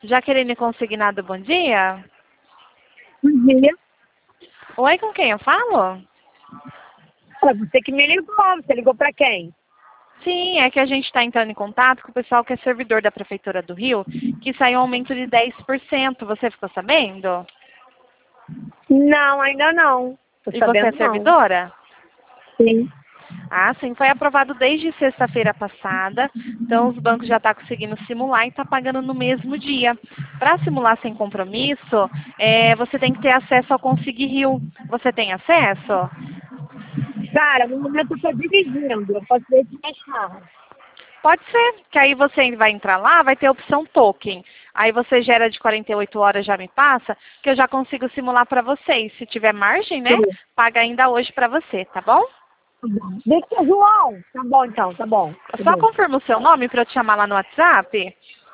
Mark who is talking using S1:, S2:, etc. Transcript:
S1: Jaqueline Consignado, bom dia.
S2: Bom dia.
S1: Oi, com quem eu falo?
S2: É você que me ligou. Você ligou pra quem?
S1: Sim, é que a gente está entrando em contato com o pessoal que é servidor da Prefeitura do Rio, que saiu um aumento de 10%. Você ficou sabendo?
S2: Não, ainda não. Tô
S1: E você é
S2: sabendo não.
S1: servidora?
S2: Sim.
S1: Ah, sim, foi aprovado desde sexta-feira passada. Então, os bancos já estão conseguindo simular e está pagando no mesmo dia. Para simular sem compromisso, você tem que ter acesso ao Consig Rio. Você tem acesso?
S2: Cara, no momento eu tô dirigindo. Eu posso ver se mais carro.
S1: Pode ser, que aí você vai entrar lá, vai ter a opção token. Aí você gera de 48 horas, já me passa, que eu já consigo simular para vocês. Se tiver margem, né,
S2: Sim.
S1: paga ainda hoje para você, tá bom?
S2: Tá bom. Victor João. Tá bom então, tá bom. Tá
S1: Só
S2: bom.
S1: confirma o seu nome para eu te chamar lá no WhatsApp.